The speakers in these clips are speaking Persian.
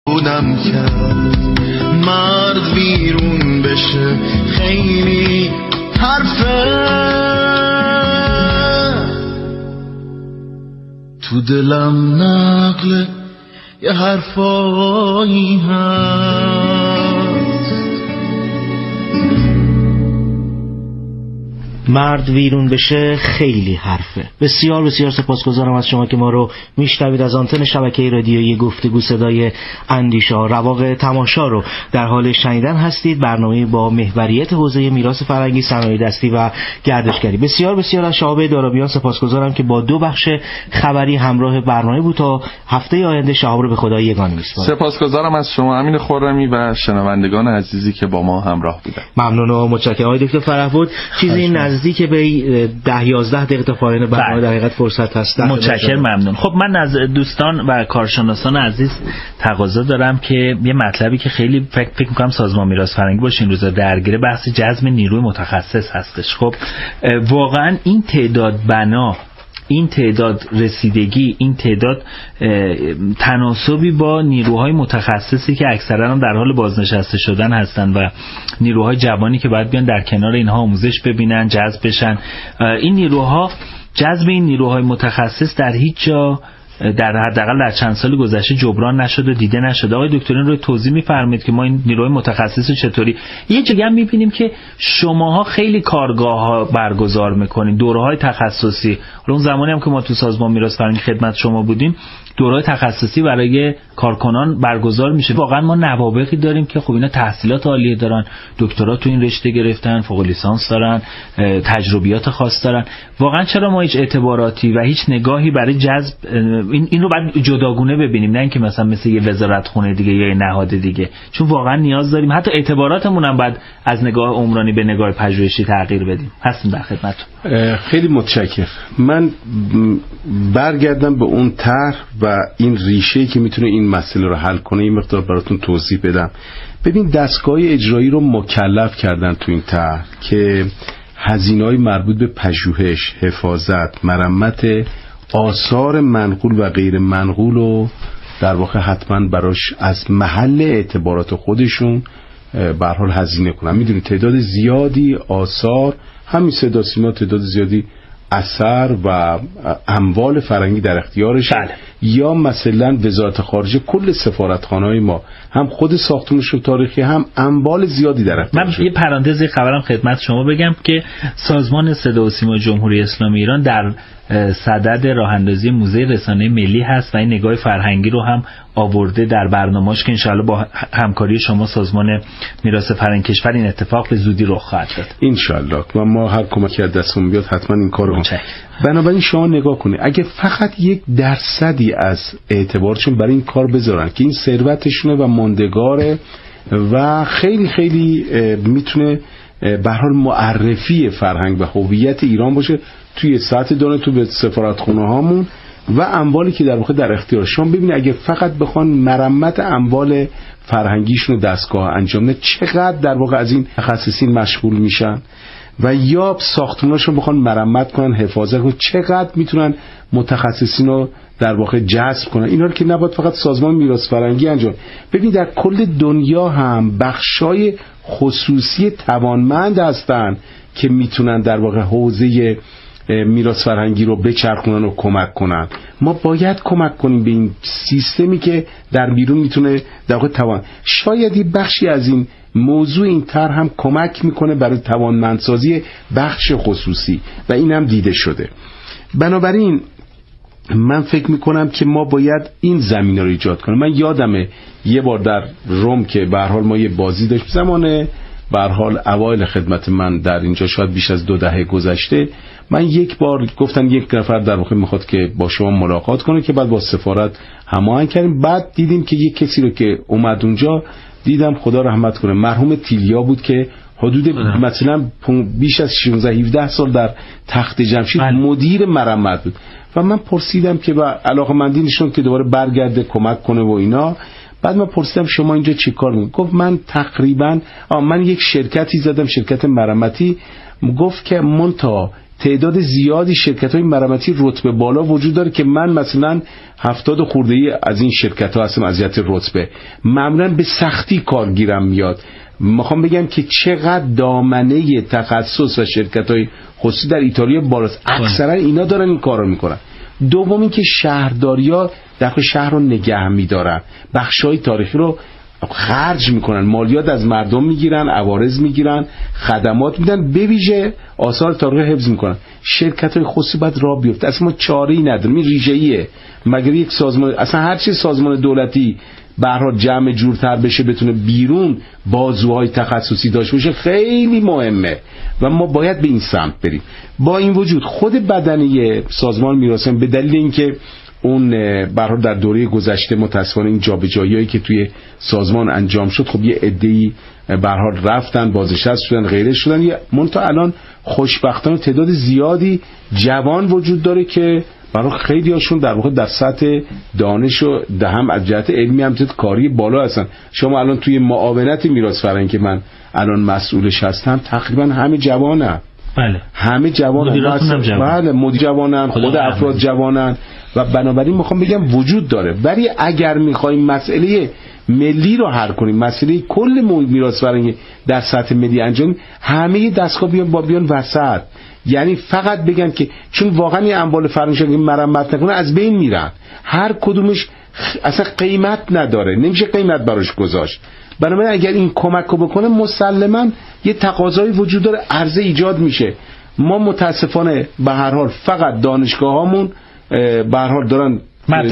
بودم کرد مرد بیرون بشه خیلی حرفه، تو دلم نقل یه حرفایی هست. مرد ویرون بشه خیلی حرفه. بسیار بسیار سپاسگزارم از شما که ما رو میشنوید. از آنتن شبکه رادیویی گفتگو صدای اندیشه ها رواق تماشا رو در حال شنیدن هستید. برنامه با محوریت حوزه میراث فرهنگی، صنایع دستی و گردشگری. بسیار بسیار از شهاب دارابیان سپاسگزارم که با 2 بخش خبری همراه برنامه بود. تا هفته آینده شهاب رو به خدای یگانه میسپارم. سپاسگزارم از شما امین خرمی و شنوندگان عزیزی که با ما همراه بودند. ممنون و متشکرم. آقای دکتر فرهبود، چیزی نزدیک به 10-11 دقیقه تا پایان برنامه در حقیقت فرصت هست. متشکرم، ممنون. خب من از دوستان و کارشناسان عزیز تقاضا دارم که یه مطلبی که خیلی فکر می‌کنم سازمان میراث فرهنگی باشه این روزا درگیر بحث جذب نیروی متخصص هستش. خب واقعا این تعداد بنا، این تعداد رسیدگی، این تعداد تناسبی با نیروهای متخصصی که اکثرا در حال بازنشسته شدن هستن و نیروهای جوانی که باید بیان در کنار اینها آموزش ببینن، جذب بشن، این نیروها، جذب این نیروهای متخصص در هیچ جا در حداقل در چند سال گذشته جبران نشد و دیده نشد. آقای دکتر این رو توضیح می‌فرمایید که ما این نیروهای متخصص چطوری یه جگه هم می‌بینیم که شماها خیلی کارگاه‌ها برگزار می‌کنید، دوره‌های تخصصی. اون زمانی هم که ما تو سازمان میراث فرهنگی خدمت شما بودیم دوره‌های تخصصی برای کارکنان برگزار میشه. واقعا ما نوابغی داریم که خب اینا تحصیلات عالیه دارن، دکترا تو این رشته گرفتن، فوق لیسانس دارن، تجربیات خاص دارن. واقعا چرا ما هیچ اعتباراتی و هیچ نگاهی برای جذب این رو باید جداگونه ببینیم، نه اینکه مثلا مثل یه وزارتخونه دیگه یا یه نهاد دیگه، چون واقعا نیاز داریم حتی اعتباراتمون هم باید از نگاه عمرانی به نگاه پژوهشی تغییر بدیم. هستیم در خدمتتون. خیلی متشکرم. من برگردم به اون طرح و این ریشه‌ای که میتونه این مسئله رو حل کنه این مقدار براتون توضیح بدم. ببین دستگاه اجرایی رو مکلف کردن تو این طرح که هزینه‌های مربوط به پژوهش، حفاظت، مرمت آثار منقول و غیر منقول رو در واقع حتما براش از محل اعتبارات خودشون به هر حال هزینه کنن. میدونید تعداد زیادی آثار، همین صدا سیما تعداد زیادی اثر و اموال فرهنگی در اختیارش، یا مثلا وزارت خارجه کل سفارتخانه‌های ما هم خود ساختمانش تاریخی هم اموال زیادی در اختیارش. من یه پرانتزی خبرم خدمت شما بگم که سازمان صدا و سیما جمهوری اسلامی ایران در صدد راه اندازی موزه رسانه ملی هست و این نگاه فرهنگی رو هم آورده در برنامه‌اش که انشالله با همکاری شما سازمان میراث فرهنگی کشور این اتفاق به زودی رخ خواهد داد انشالله و ما هر کمکی از دستمون بیاد حتما این کارو می‌کنیم. بنابراین شما نگاه کنید اگه فقط 1% از اعتبارشون برای این کار بذارن که این ثروتشونه و ماندگاره و خیلی خیلی میتونه به هر حال معرفی فرهنگ و هویت ایران باشه توی سطح دانه تو به سفارتخونه هامون و اموالی که در واقع در اختیارشون. ببینید اگه فقط بخوان مرمت اموال فرهنگیشون دستگاه انجام بده چقدر در واقع از این متخصصین مشغول میشن و یا ساختموناشون بخوان مرمت کنن، حفاظت کنن، چقدر میتونن متخصصین رو در واقع جذب کنن. اینا رو که نباید فقط سازمان میراث فرهنگی انجام. ببین در کل دنیا هم بخشای خصوصی توانمند هستن که میتونن در واقع حوزه میراث فرهنگی رو بچرخونن و کمک کنن. ما باید کمک کنیم به این سیستمی که در بیرون میتونه در واقع توان. شاید یه بخشی از این موضوع این طرح هم کمک میکنه برای توانمندسازی بخش خصوصی و این هم دیده شده. بنابراین من فکر میکنم که ما باید این زمینه رو ایجاد کنیم. من یادمه یه بار در روم که به هر حال ما یه بازی داشت زمانه به هر حال اوایل خدمت من در اینجا شاید بیش از 2 دهه گذشته، من یک بار گفتن یک نفر در واقع میخواد که با شما ملاقات کنه که بعد با سفارت هماهنگ کردیم. بعد دیدیم که یک کسی رو که اومد اونجا دیدم خدا رحمت کنه مرحوم تیلیا بود که حدود مثلا بیش از 16-17 سال در تخت جمشید مدیر مرمت بود و من پرسیدم که با علاقه‌مندی نشون که دوباره برگرده کمک کنه و اینا. بعد من پرسیدم شما اینجا چی کار می‌کنید؟ گفت من تقریبا من یک شرکتی زدم، شرکت مرمتی. گفت که منتها تعداد زیادی شرکت‌های مرمتی رتبه بالا وجود داره که من مثلا 70 خرده‌ای از این شرکت‌ها هستم از جهت رتبه، معمولاً به سختی کارگیرم میاد. میخوام بگم که چقدر دامنه تخصص و شرکت‌های خصوصی در ایتالیا بالاست، اکثرا اینا دارن این کارو میکنن. دوم این که شهرداری‌ها داخل شهر رو نگه می‌دارن، بخشای تاریخی رو خرج میکنن، مالیات از مردم میگیرن، عوارض میگیرن، خدمات میدن، به ویژه آثار تاریخی حفظ میکنن. شرکت‌های خصوصی باید راه بیفته، اصلا ما چاره‌ای نداریم، این ریشه‌ایه. مگر یک سازمان، اصلا هر چی سازمان دولتی به هر حال جمع جورتر بشه، بتونه بیرون بازوهای تخصصی داشته باشه، خیلی مهمه و ما باید به این سمت بریم. با این وجود خود بدنه سازمان میراث به دلیل اینکه اون برای در دوره گذشته متاسفانه این جابجایی‌هایی که توی سازمان انجام شد، خب یه عده‌ای به هر حال رفتن، بازنشسته شدن، غیره شدن. منتها الان خوشبختانه تعداد زیادی جوان وجود داره که برای خیلی هاشون در واقع در سطح دانش و هم از جهت علمی هم جهت کاری بالا هستن. شما الان توی معاونت میراث فرهنگی که من الان مسئولش هستم تقریبا همه جوانن. بله، همه جوانن. بله، مدیر جوانن، خود افراد جوانن و بنابراین میخوام بگم وجود داره. ولی اگر میخوایم مسئله ملی رو حل کنیم، مسئله کل میراث فرهنگی در سطح ملی انجام، همه دستگاه بیان وسط. یعنی فقط بگن که چون واقعا این اموال فرهنگی مرمت نکنه از بین میرن، هر کدومش اصلا قیمت نداره، نمیشه قیمت براش گذاشت. بنابراین اگر این کمک رو بکنه مسلما یه تقاضایی وجود داره، عرضه ایجاد میشه. ما متاسفانه به هر حال فقط دانشگاهامون به هر حال دارن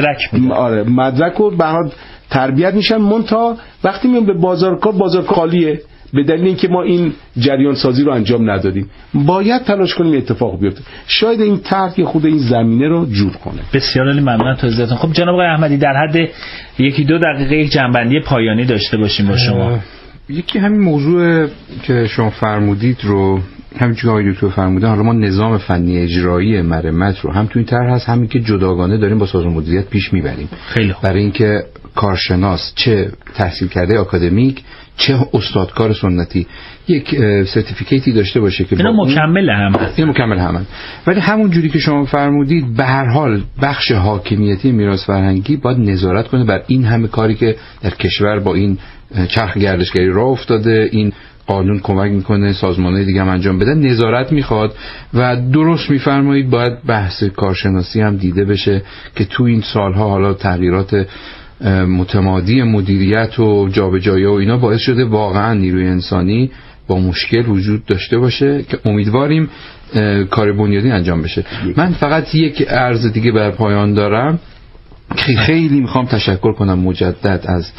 مدرک رو به هر حال تربیت میشن، منتها وقتی میان به بازار خالیه به دلیل اینکه ما این جریان سازی رو انجام ندادیم. باید تلاش کنیم اتفاق بیفته، شاید این طرح خود این زمینه رو جور کنه. بسیار عالی، ممنون توضیحاتتون. خب جناب آقای احمدی، در حد 1-2 دقیقه یک جنبندی پایانی داشته باشیم با شما. یکی همین موضوع که شما فرمودید رو، همین که آقای دکتر فرمودن، حالا ما نظام فنی اجرایی مرمت رو هم تو این طرح هست، همین که جداگانه داریم با سازمان مدیریت پیش میبریم. خیلی خوب. برای اینکه کارشناس چه تحصیل کرده آکادمیک چه استادکار سنتی یک سرتیفیکیتی داشته باشه که اینا مکمل هم هست. این مکمل هم هست. ولی همون جوری که شما فرمودید به هر حال بخش حاکمیتی میراث فرهنگی باید نظارت کنه بر این همه کاری که در کشور با این چرخ گردشگری راه افتاده. این قانون کمک میکنه سازمان‌های دیگه هم انجام بدن، نظارت میخواد و درست میفرمایید باید بحث کارشناسی هم دیده بشه که تو این سالها حالا تغییرات متمادی مدیریت و جابجایی و اینا باعث شده واقعا نیروی انسانی با مشکل وجود داشته باشه که امیدواریم کار بنیادی انجام بشه. من فقط یک عرض دیگه بر پایان دارم. خیلی میخوام تشکر کنم مجدد از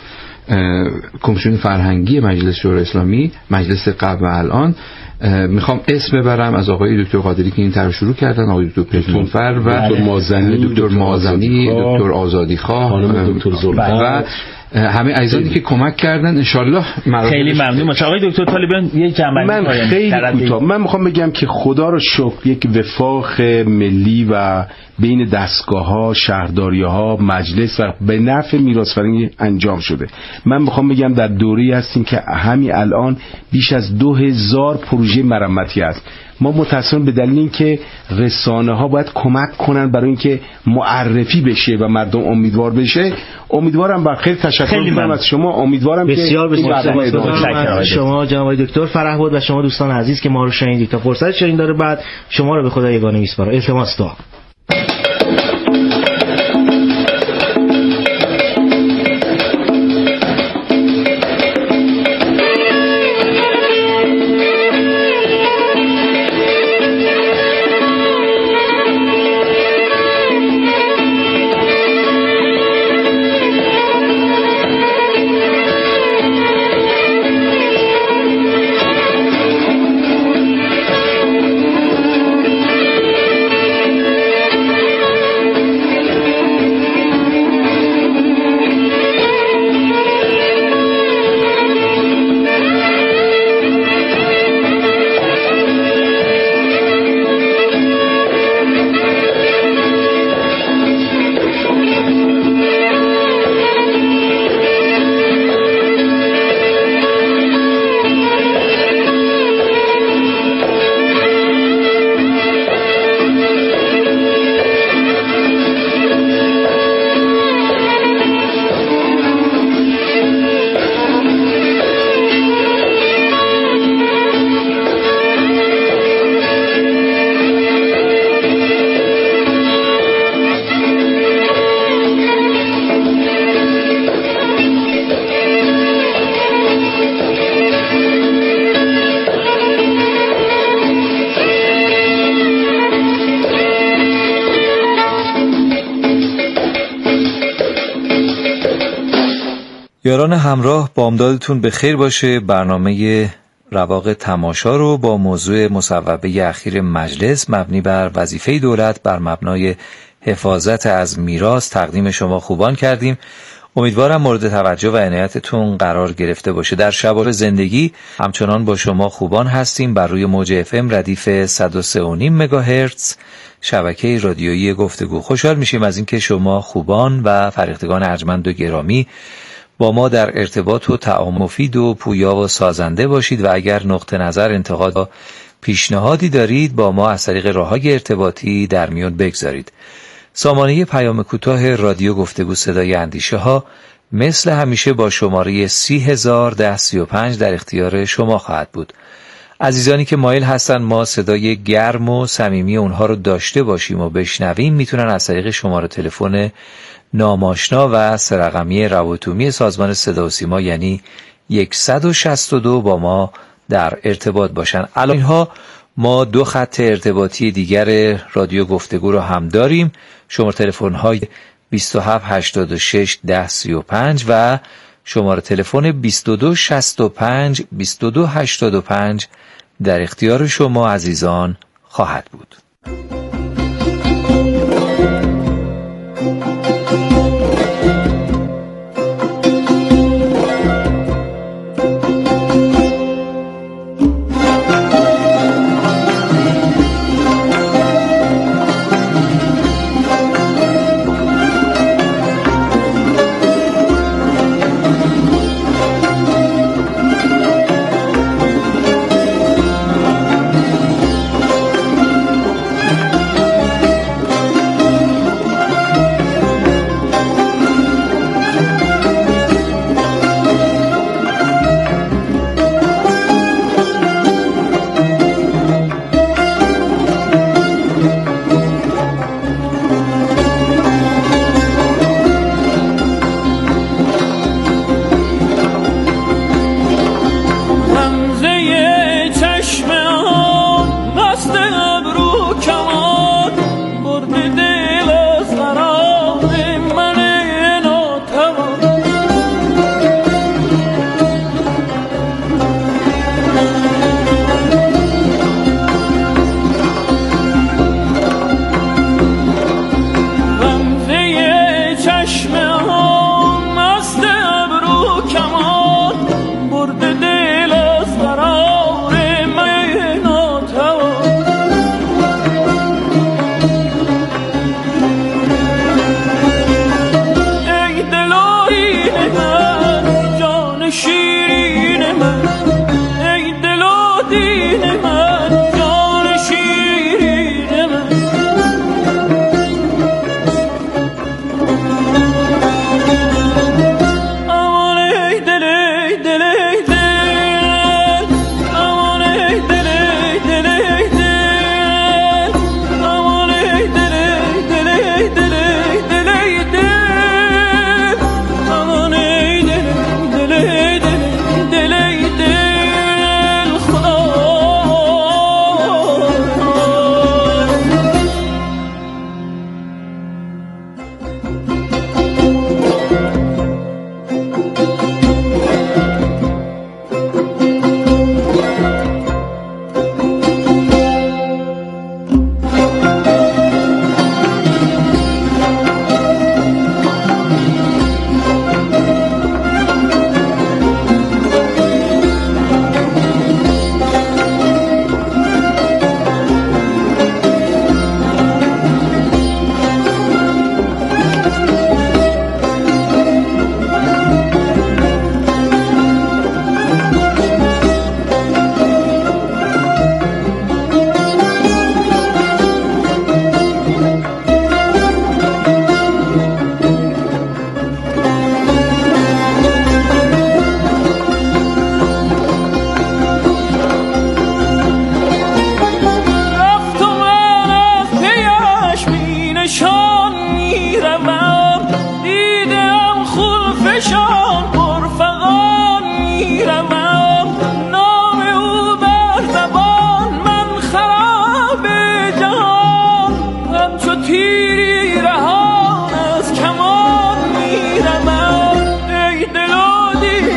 کمیسیون فرهنگی مجلس شورای اسلامی، مجلس قبل و الان. میخوام اسم ببرم از آقای دکتر قادری که این طرح شروع کردن، آقای دکتر پژمونفر و دکتر مازنی، دکتر آزادیخواه، دکتر زلفا و همه عزیزانی که کمک کردن. انشالله خیلی ممنون. آقای دکتر طالبیان یک جنبندی من خیلی کوتاه من میخوام بگم که خدا رو شکر یک وفاق ملی و بین دستگاه‌ها، شهرداری‌ها، مجلس و به نفع میراث فرهنگی انجام شده. من میخوام بگم در دوره‌ای هستیم که همین الان بیش از 2000 پروژه مرمتی است. ما متأسفانه به دلیل اینکه رسانه‌ها باید کمک کنن برای اینکه معرفی بشه و مردم امیدوار بشه. امیدوارم با خیلی تشکر می‌کنم از شما. امیدوارم بسیار که بسیار شما جناب دکتر فرهبود و شما دوستان عزیز که ما رو شنیدید. تا فرصت شنیدن داره بعد شما رو به خدا یگانه میسپارم. التماس دعا. یاران همراه، بامدادتون به خیر باشه. برنامه رواق تماشا رو با موضوع مصوبه اخیر مجلس مبنی بر وظیفه دولت بر مبنای حفاظت از میراث تقدیم شما خوبان کردیم. امیدوارم مورد توجه و عنایتتون قرار گرفته باشه. در شباب زندگی همچنان با شما خوبان هستیم بر روی موج FM ردیف 103.5 مگاهرتز شبکه رادیویی گفتگو. خوشحال میشیم از اینکه شما خوبان و فرهیختگان ارجمند و گرامی با ما در ارتباط و تعامل مفید و پویا و سازنده باشید و اگر نقطه نظر، انتقاد و پیشنهادی دارید با ما از طریق راههای ارتباطی در میون بگذارید. سامانه پیام کوتاه رادیو گفتگو صدای اندیشه ها مثل همیشه با شماره 301035 در اختیار شما خواهد بود. عزیزانی که مایل هستن ما صدای گرم و صمیمی اونها رو داشته باشیم و بشنویم میتونن از طریق شماره تلفن ناماشنا و سه‌رقمی روابط عمومی سازمان صدا و سیما یعنی 162 با ما در ارتباط باشن. الان اینها ما 2 خط ارتباطی دیگر رادیو گفتگو رو هم داریم. شماره تلفن های 2786 1035 و شماره تلفن 2265 2285 در اختیار شما عزیزان خواهد بود.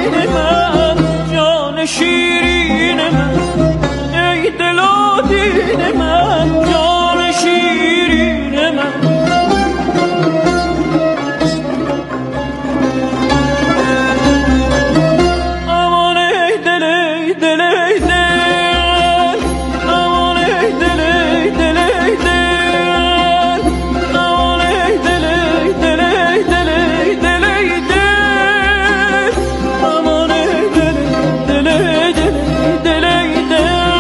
من، جان شیرین من، ای دل و دین من، جان شیرین من. امان ای دل ای دل ای دل، امان ای دل ای دل ای دل، امان ای دل ای دل ای دل ای دل ای دل، امان ای دل دل ای دل ای دل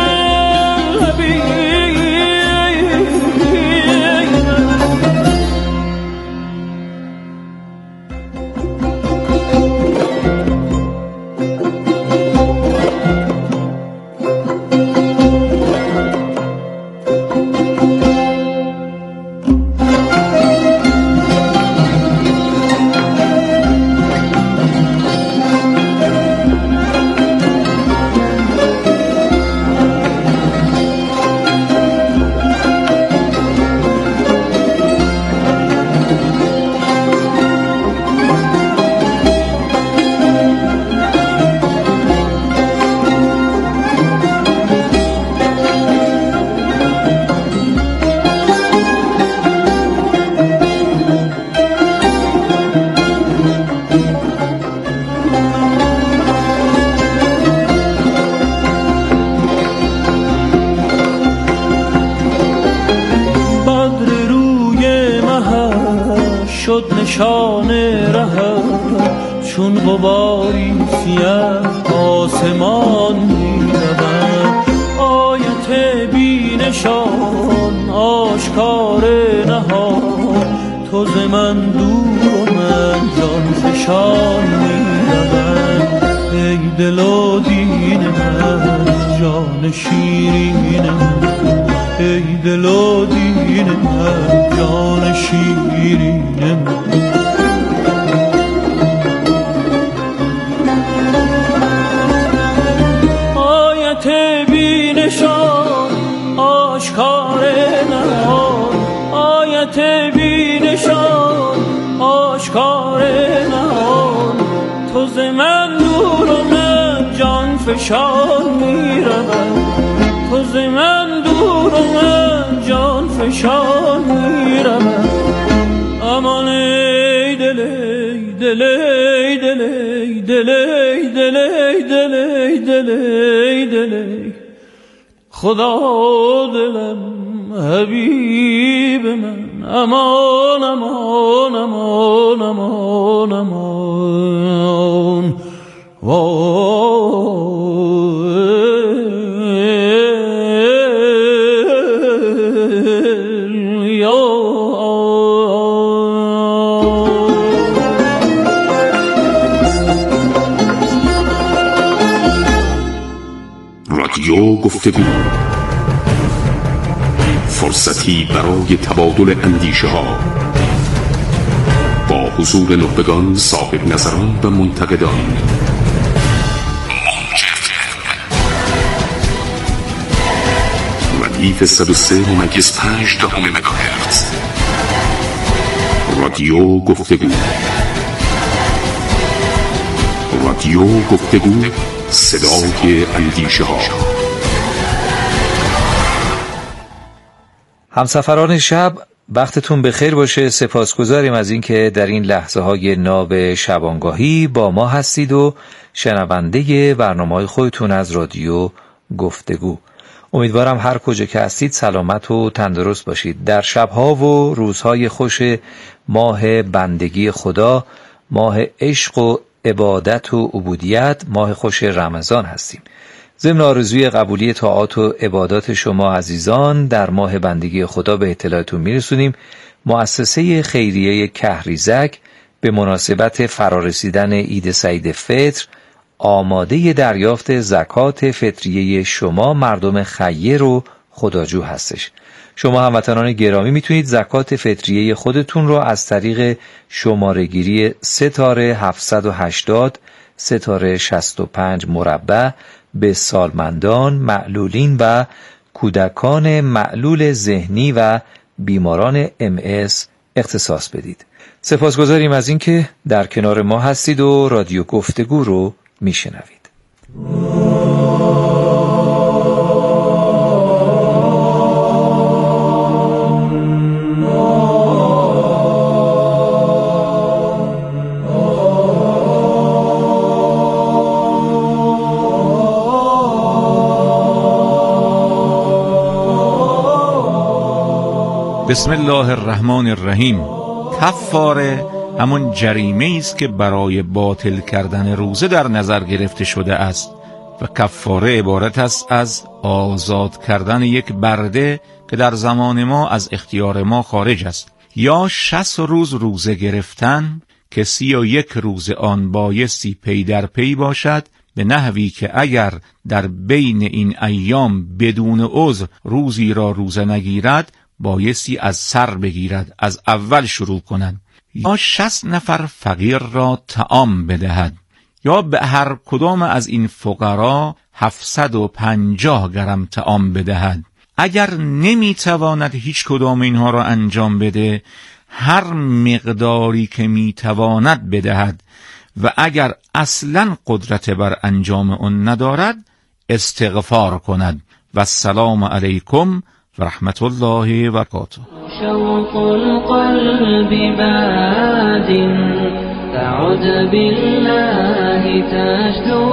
شد نشان رهم، چون غباری سیه آسمان می‌رود. آیت بی نشان آشکار نهان، تو ز من دور و من جان فشان می‌رود. ای دل و دین من، جان شیرین من، ای دل و دین من، جان شیرین من. آیت بی نشان آشکار نهان، آیت بی نشان آشکار نهان، تو ز من دور و من جان فشان می‌رود. تو ز من دور و من جان فشان می‌رود. امان ای دل ای دل ای دل ای دل ای دل ای دل ای دل ای دل ای، خدا دلم حبیب من. امان امان امان امان امان رادیو گفتگو، فرصتی برای تبادل اندیشه ها با حضور نخبگان، صاحب نظران و منتقدان. ردیف 103.5 مگاهرتز. رادیو گفتگو، رادیو گفتگو، صدای اندیشه ها. همسفران شب، وقتتون بخیر باشه. سپاسگزاریم از اینکه در این لحظه های ناب شبانگاهی با ما هستید و شنونده برنامه‌های خودتون از رادیو گفتگو. امیدوارم هر کجا که هستید سلامت و تندرست باشید. در شبها و روزهای خوش ماه بندگی خدا، ماه عشق و عبادت و عبودیت، ماه خوش رمضان هستیم. ضمن آرزوی قبولی طاعات و عبادات شما عزیزان در ماه بندگی خدا به اطلاعتون میرسونیم مؤسسه خیریه کهریزک به مناسبت فرارسیدن عید سعید فطر آماده دریافت زکات فطریه شما مردم خیر و خداجو هستش. شما هموطنان گرامی میتونید زکات فطریه خودتون رو از طریق شماره‌گیری 3-780-65 مربع به سالمندان، معلولین و کودکان معلول ذهنی و بیماران MS اختصاص بدید. سپاسگزاریم از اینکه در کنار ما هستید و رادیو گفتگو رو میشنوید. بسم الله الرحمن الرحیم. کفاره همون جریمه است که برای باطل کردن روزه در نظر گرفته شده است و کفاره عبارت است از آزاد کردن یک برده که در زمان ما از اختیار ما خارج است، یا 60 روز روزه گرفتن که 31 روز آن بایستی پی در پی باشد، به نحوی که اگر در بین این ایام بدون عذر روزی را روزه نگیرد بایستی از سر بگیرد، از اول شروع کنند، یا 60 نفر فقیر را طعام بدهد، یا به هر کدام از این فقرا 750 گرم طعام بدهد. اگر نمیتواند هیچ کدام اینها را انجام بده، هر مقداری که میتواند بدهد و اگر اصلا قدرت بر انجام آن ندارد استغفار کند. و السلام علیکم و رحمت الله و برکاته. شوق القلب باد تعد بالله تجدو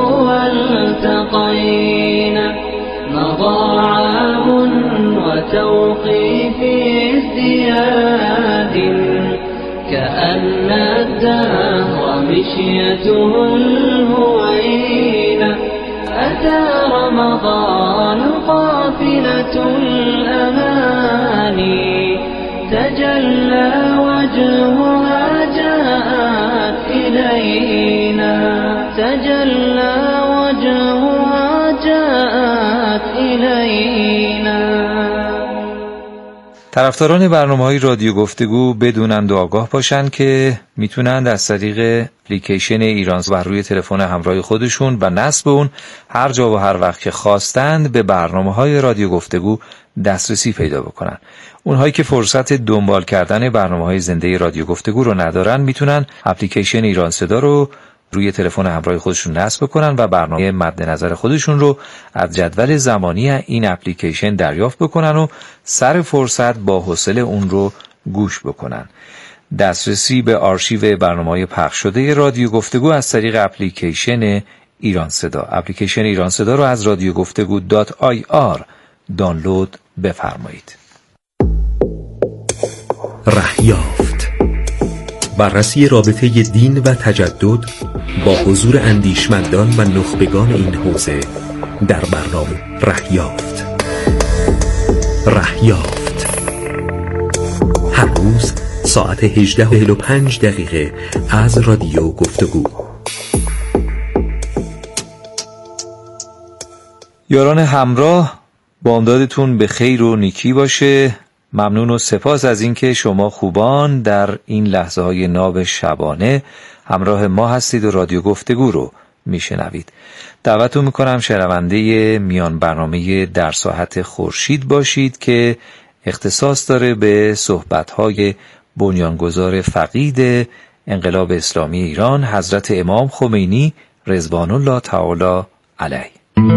والتقينا مضى عام وتوقيف ازدياد كأن الدهر مشيته الهوينة أتى رمضان قافلة الأماني تجلى وجهها جاءت إلينا تجلى وجهها جاءت إلينا. طرفداران برنامه‌های رادیو گفتگو بدونند و آگاه باشند که میتونند از طریق اپلیکیشن ایران بر روی تلفن همراه خودشون و نصب اون هر جا و هر وقت که خواستند به برنامه‌های رادیو گفتگو دسترسی پیدا بکنن. اونهایی که فرصت دنبال کردن برنامه‌های زنده رادیو گفتگو رو ندارن میتونن اپلیکیشن ایران صدا رو روی تلفن همراه خودشون نصب بکنن و برنامه مد نظر خودشون رو از جدول زمانی این اپلیکیشن دریافت بکنن و سر فرصت با حوصله اون رو گوش بکنن. دسترسی به آرشیو برنامه‌های پخش شده رادیو گفتگو از طریق اپلیکیشن ایران صدا. اپلیکیشن ایران صدا رو از radiogoftegu.ir دانلود بفرمایید. رهیافت، بررسی رابطه دین و تجدد با حضور اندیشمندان و نخبگان این حوزه در برنامه رهیافت. هر روز ساعت 18:45 از رادیو گفتگو. یاران همراه، بامدادتون به خیر و نیکی باشه. ممنون و سپاس از اینکه شما خوبان در این لحظه های ناب شبانه همراه ما هستید و رادیو گفتگو رو میشنوید. دعوتتون میکنم شنونده میان برنامه در ساحت خورشید باشید که اختصاص داره به صحبت‌های بنیانگذار فقید انقلاب اسلامی ایران حضرت امام خمینی رضوان الله تعالی علیه.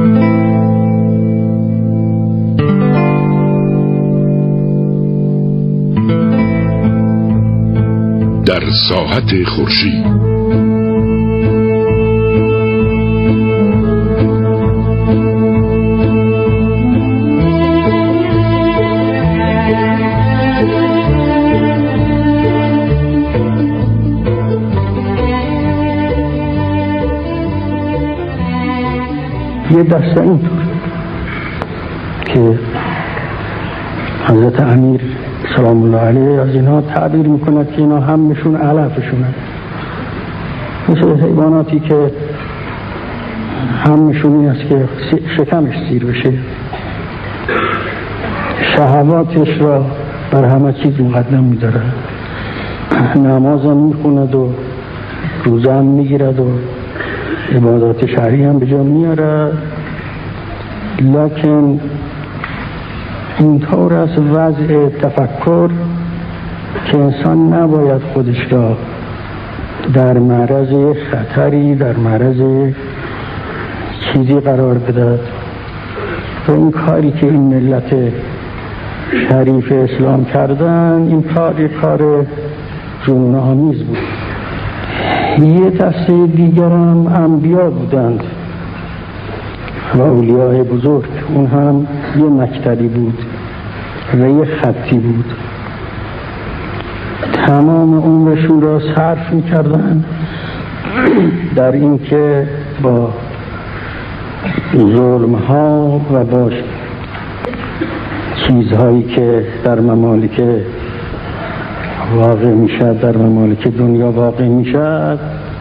در ساحت خورشید یه دسته اینطور که حضرت امیر سلام الله علیه از اینها تعبیر میکند که اینا همشون علفشونه، مثل حیواناتی که همشون این است که شکمش سیر بشه، شهواتش را بر همه چیز مقدم میداره، نماز هم میخوند و روزه هم میگیرد و عبادات شهری هم به جا میاره، لکن اینطور است وضع تفکر که انسان نباید خودش را در معرض خطری، در معرض چیزی قرار بدهد و این کاری که این ملت شریف اسلام کردن، این کار جنون آمیز بود. یه دسته دیگر هم انبیا بودند و اولیاء بزرگ، اون هم یه مکتبی بود و یه خطی بود. تمام عمرشون را صرف می‌کردن در این که با ظلم‌ها و با چیزهایی که در ممالک واقع میشد، در ممالک دنیا واقع میشد،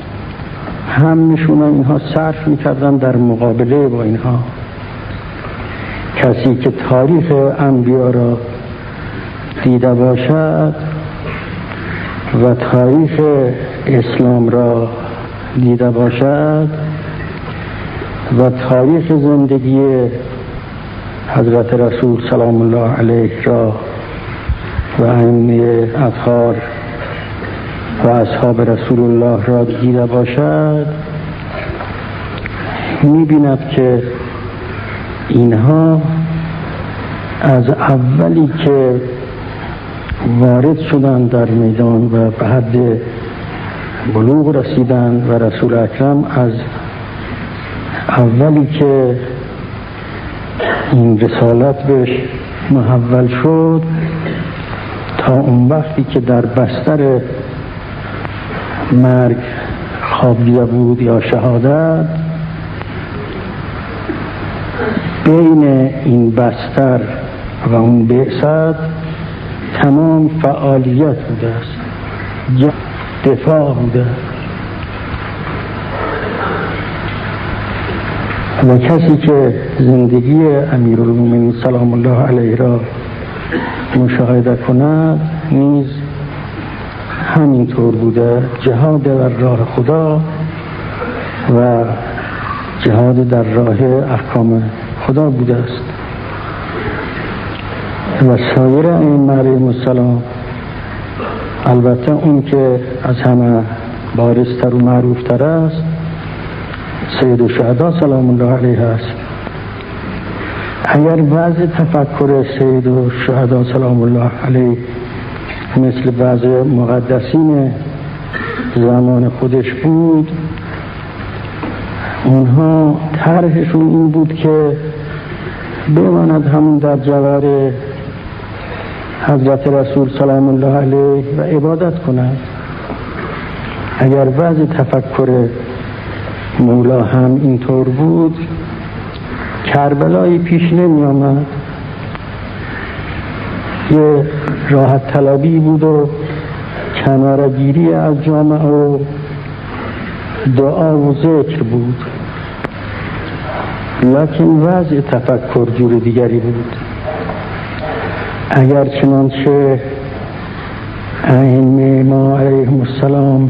همشون اینها صرف میکردن در مقابله با اینها. کسی که تاریخ انبیا را دیده باشد و تاریخ اسلام را دیده باشد و تاریخ زندگی حضرت رسول سلام الله علیه را و ائمه اطهار و اصحاب رسول الله را دیده باشد، می‌بیند که اینها از اولی که وارد شدند در میدان و به حد بلوغ رسیدند و رسول اکرم از اولی که این رسالت بهش محول شد تا اون وقتی که در بستر مرگ خوابیده بود یا شهادت، بین این بستر و اون بعثت تمام فعالیت بوده است، دفاع بوده. و کسی که زندگی امیرالمومنین سلام الله علیه را مشاهده کند نیز همینطور بوده. جهاد در راه خدا و جهاد در راه احکام خدا بوده است. و سایر ائمه علیهم السلام، البته اون که از همه بارزتر و معروفتر است سید الشهدا سلام الله علیه است. اگر بعض تفکر سید الشهدا سلام الله علیه مثل بعض مقدسین زمان خودش بود، اونها طرحشون این بود که بماند همون در جوار حضرت رسول سلام الله علیه و عبادت کند. اگر بعض تفکر مولا هم اینطور بود، کربلایی پیش نمی آمد. یه راحت طلبی بود و کنارگیری از جامعه و دعا و ذکر بود، لکن وضع تفکر جور دیگری بود. اگر چنانچه ائمه ما علیهم السلام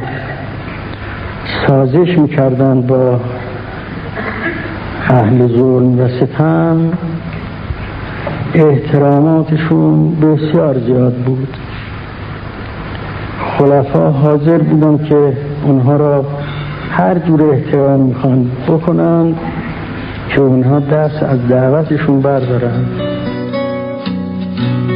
سازش میکردند با اهل ظلم و ستم، احتراماتشون بسیار زیاد بود. خلفا حاضر بودن که اونها را هر جور احترام میخوان بکنند که اونها دست از دعوتشون بردارند.